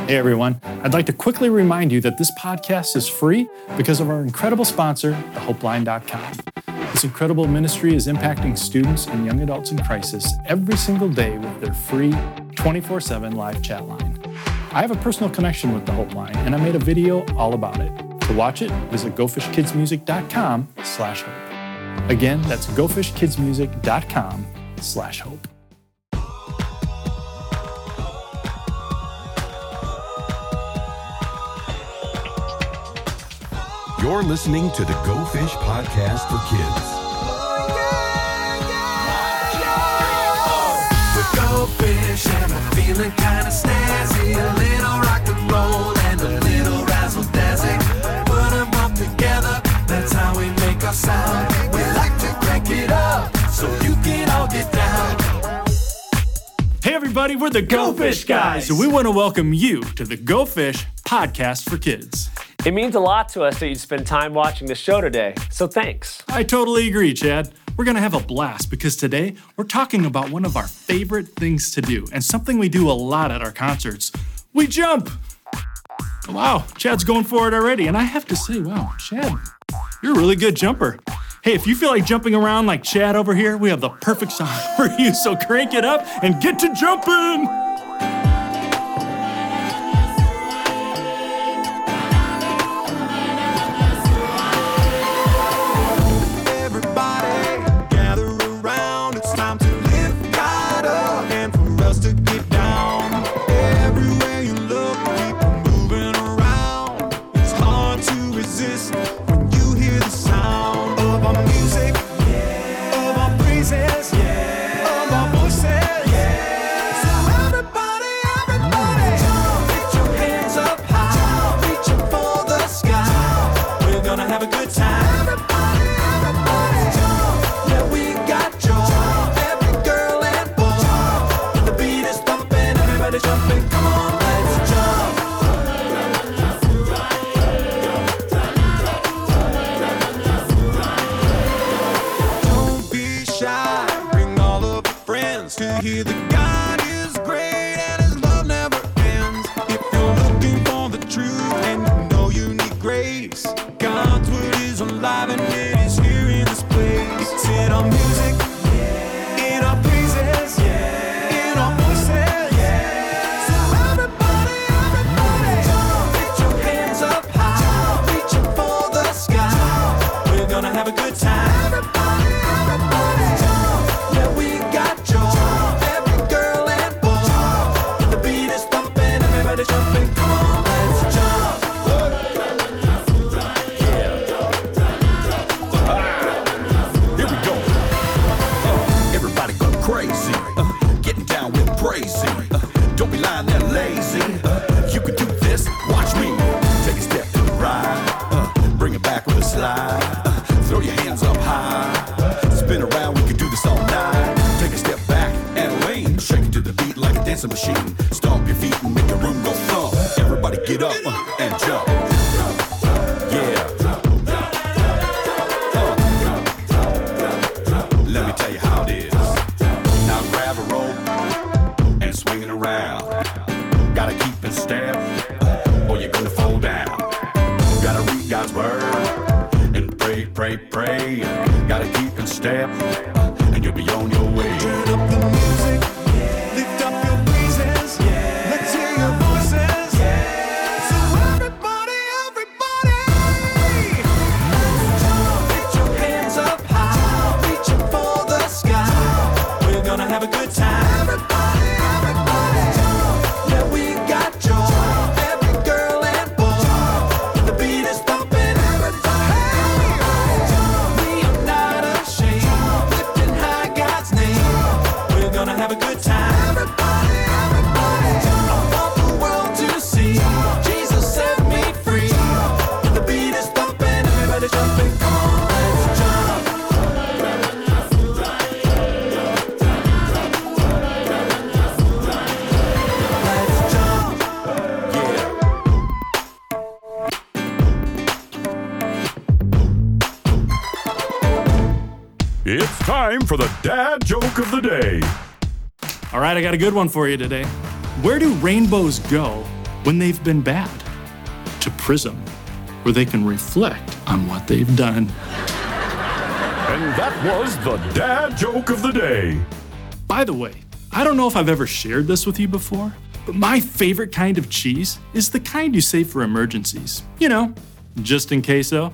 Hey everyone, I'd like to quickly remind you that this podcast is free because of our incredible sponsor, thehopeline.com. This incredible ministry is impacting students and young adults in crisis every single day with their free 24/7 live chat line. I have a personal connection with the Hope Line, and I made a video all about it. To watch it, visit gofishkidsmusic.com/hope. Again, that's gofishkidsmusic.com/hope. You're listening to the Go Fish Podcast for Kids. With Go Fish and we're feeling kind of snazzy. A little rock and roll and a little razzle-dazzle. Put them up together, that's how we make our sound. We like to crank it up so you can all get down. Hey everybody, we're the Go Fish guys, and we want to welcome you to the Go Fish Podcast for Kids. It means a lot to us that you spend time watching the show today, so thanks. I totally agree, Chad. We're going to have a blast because today we're talking about one of our favorite things to do and something we do a lot at our concerts. We jump! Wow, Chad's going for it already, and I have to say, wow, Chad, you're a really good jumper. Hey, if you feel like jumping around like Chad over here, we have the perfect song for you, so crank it up and get to jumping! It's time for the dad joke of the day. All right, I got a good one for you today. Where do rainbows go when they've been bad, to Prism, where they can reflect on what they've done. And that was the dad joke of the day. By the way, I don't know if I've ever shared this with you before, but my favorite kind of cheese is the kind you save for emergencies. You know, just in queso.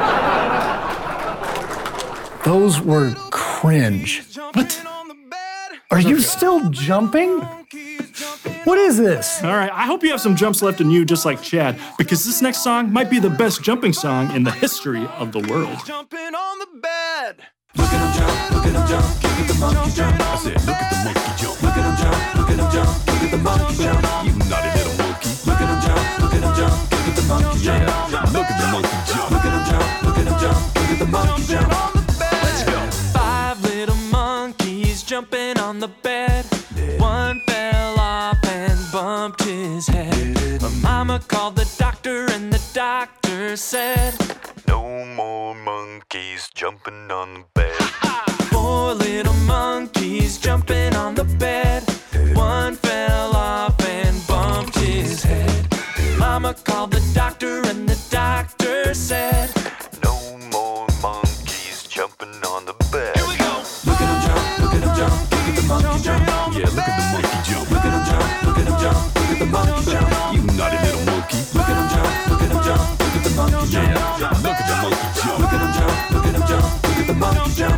Those were cringe. What? Are you still jumping? What is this? All right, I hope you have some jumps left in you just like Chad, because this next song might be the best jumping song in the history of the world. Jumping on the bed. Look at him jump, look at him jump, look at the monkey jump. I said, look at the monkey jump. Look at him jump, look at him jump, look at the monkey jump. You naughty little monkey. Look at him jump, look at him jump, look at the monkey jump. Yeah, look at the monkey jump. Look at him jump, look at him jump, look at the monkey jump. Let's go. 5 little monkeys jumping on the bed. One fell off and bumped his head. My mama called the doctor and the doctor said, no more monkeys jumping on the bed. 4 little monkeys jumping on the bed. One fell off and bumped his head. Mama called the doctor and the doctor said, No more monkeys jumping on the bed. here we go. Look at him jump, look at him jump, look at the monkey jump. Yeah, look at the monkey jump. Look at him jump, look at him jump, look at the monkey jump. You naughty little monkey. Look at him jump, look at him jump, look at the monkey jump. Yeah, look at the monkey jump. Look at him jump, look at him jump, look at the monkey jump.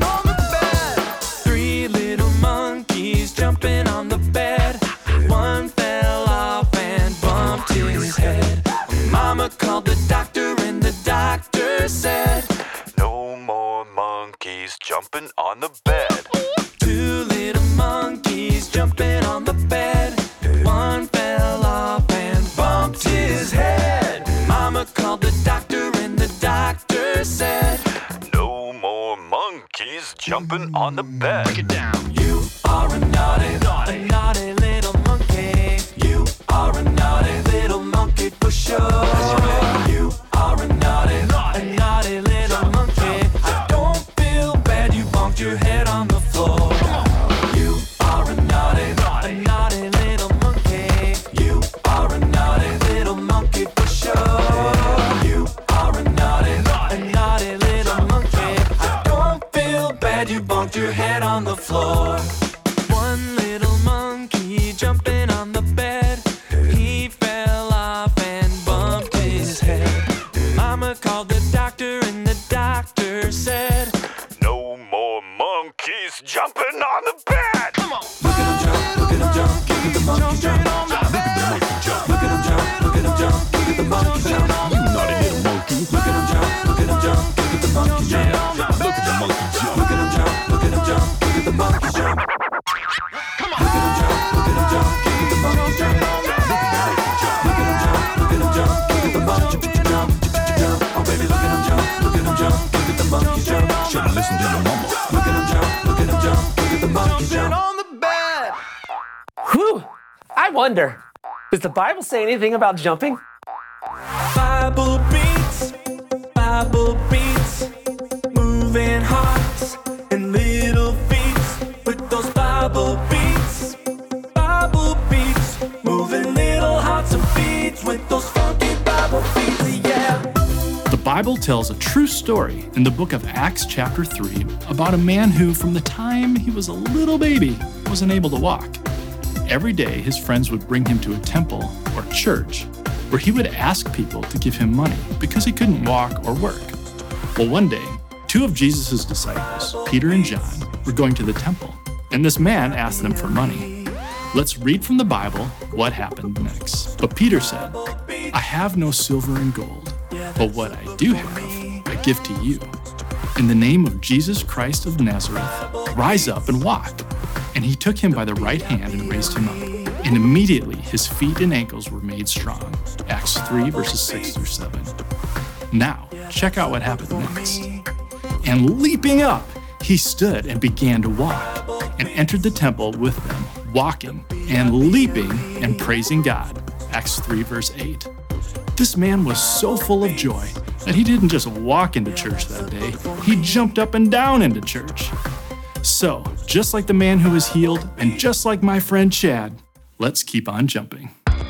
3 little monkeys jumping on the bed. One fell off and bumped his head. Mama called the doctor and the doctor said, No more monkeys jumping on the bed. 2 little monkeys jumping on the bed. One fell off and bumped his head. Mama called the doctor and the doctor said, No more monkeys jumping on the bed. You are a naughty little monkey. You are a naughty little monkey for sure. You are a naughty little monkey. I don't feel bad, you bumped your head on the floor. You are a naughty little monkey. You are a naughty little monkey for sure. You are a naughty little monkey. I don't feel bad, you bumped your head on the floor. One little monkey jumping on the bed. He fell off and bumped his head. Mama called the doctor and the doctor said, No more monkeys jumping on the bed. Come on. look at him jump, look at him jump, look at the monkey jump. Look at the monkey jump. Look at him jump, look at him jump, look at the monkey jump. You naughty little monkey. Look at him jump, look at him jump, look at the monkey jump. Yeah, look at the monkey jump. Look at him jump, look at him jump, look at the monkey jump. Come on. Look at him jump, look at him jump, look at the monkey jump. Look at him jump, look at him jump, look at the monkey jump. Oh baby, look at him jump, look at him jump, look at the monkey jump. Should've listened to your mama. Look at him jump, look at him jump, look at the monkey jump. On the bed. Whew. I wonder, does the Bible say anything about jumping? Bible beats, moving hearts and little feet with those Bible beats, moving little hearts and feet with those funky Bible beats, yeah. The Bible tells a true story in the book of Acts chapter 3 about a man who, from the time he was a little baby, wasn't able to walk. Every day, his friends would bring him to a temple or church where he would ask people to give him money because he couldn't walk or work. Well, one day, 2 of Jesus' disciples, Peter and John, were going to the temple, and this man asked them for money. Let's read from the Bible what happened next. But Peter said, I have no silver and gold, but what I do have, I give to you. In the name of Jesus Christ of Nazareth, rise up and walk. And he took him by the right hand and raised him up. And immediately his feet and ankles were made strong. Acts 3, verses 6 through 7. Now, check out what happened next. And leaping up, he stood and began to walk, and entered the temple with them, walking and leaping and praising God. Acts 3, verse 8. This man was so full of joy that he didn't just walk into church that day, he jumped up and down into church. So, just like the man who was healed, and just like my friend Chad, let's keep on jumping.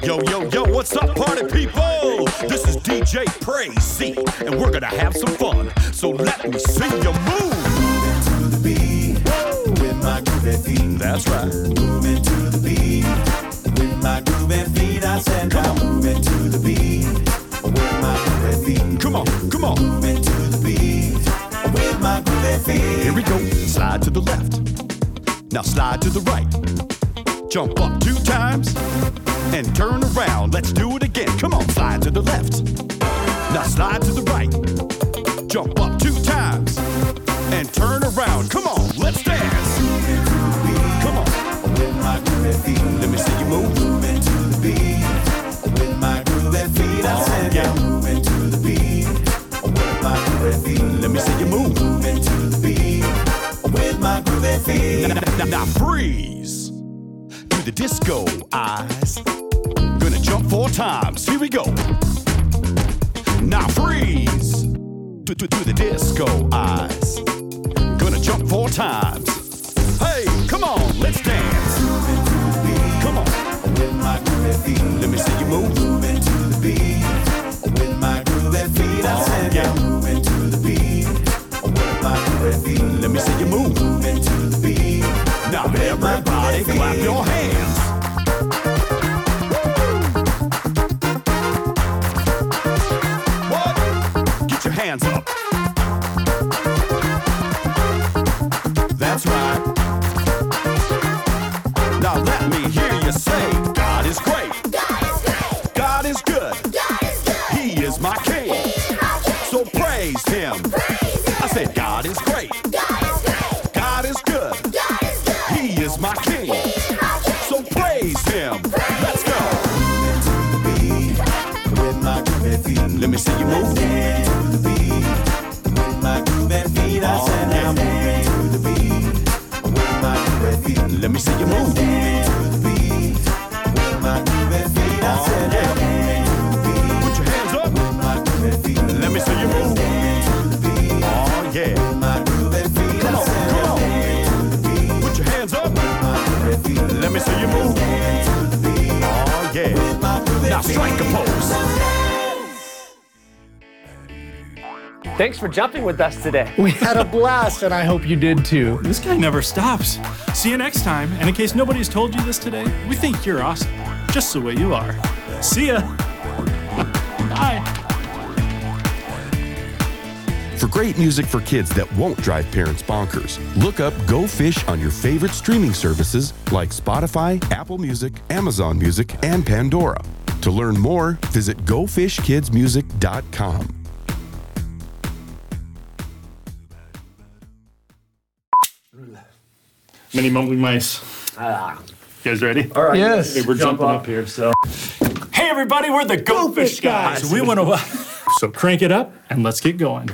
Yo, yo, yo, what's up, party people? This is DJ Praise C, and we're gonna have some fun. So let me see you move. Moving to the beat with my groovy feet. That's right. Moving to the beat with my groovy feet. I said, now moving to the beat with my groovy feet. Come on, come on. Moving to the beat with my groovy feet. Here we go. Slide to the left. Now slide to the right. Jump up 2 times and turn around. Let's do it again. Come on, slide to the left. Now slide to the right. Jump up 2 times and turn around. Come on, let's dance. Come on. With my groovy feet. Let me see you move. Moving to the beat with my groovy feet. I said, yeah. Moving to the beat with my groovy feet. Let me see you move. Moving to the beat with my groovy feet. Now freeze. Do the disco eyes. Gonna jump 4 times. Here we go. Now freeze. Do the disco eyes. Gonna jump 4 times. Hey, come on, let's dance. Come on. With my groovy feet. Let me see you move. Moving to the beat with my groovy feet. I said, yeah. Moving to the beat with my groovy feet. Let me see you move. Moving to the beat. Now everybody clap your hands. What? Get your hands up. That's right. Now let me hear you say, God is great. God is good. He is my king. So praise him. I said, God is great. God is good. He is my king. So praise him. Let's go. Moving to the beat with my groovy feet. Let me see you move. Moving to the beat with my groovy feet. I said, now moving to the beat with my groovy feet. Let me see you move. Moving to the beat with my groovy feet. I said, now moving to the beat Put your hands up. with my groovy feet. Let me see you move. Moving to the beat Oh yeah. with my groovy feet. Come I on, said, come now on. moving to the beat Put your hands up. with my groovy feet. Let me see you move. Moving to the beat Oh yeah. with my groovy Now strike a pose. Thanks for jumping with us today. We had a blast, and I hope you did too. This guy never stops. See you next time. And in case nobody's told you this today, we think you're awesome, just the way you are. See ya. Bye. For great music for kids that won't drive parents bonkers, look up Go Fish on your favorite streaming services like Spotify, Apple Music, Amazon Music, and Pandora. To learn more, visit gofishkidsmusic.com. Mini mumbling mice. You guys ready? All right. Yes. Hey, we're jumping up here, so. Hey, everybody, we're the Go Fish guys. We want to. So crank it up and let's get going.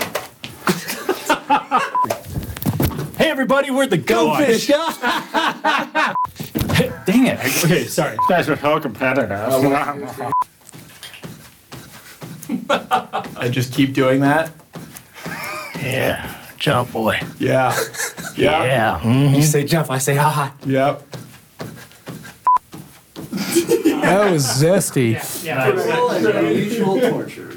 Hey, everybody, we're the Go Fish guys. Hey, dang it. Okay, sorry. Guys are so competitive. I just keep doing that. Yeah, jump, boy. Yeah. Yeah. Yeah. You say jump, I say ha. Yep. That was zesty. Cruel and unusual torture.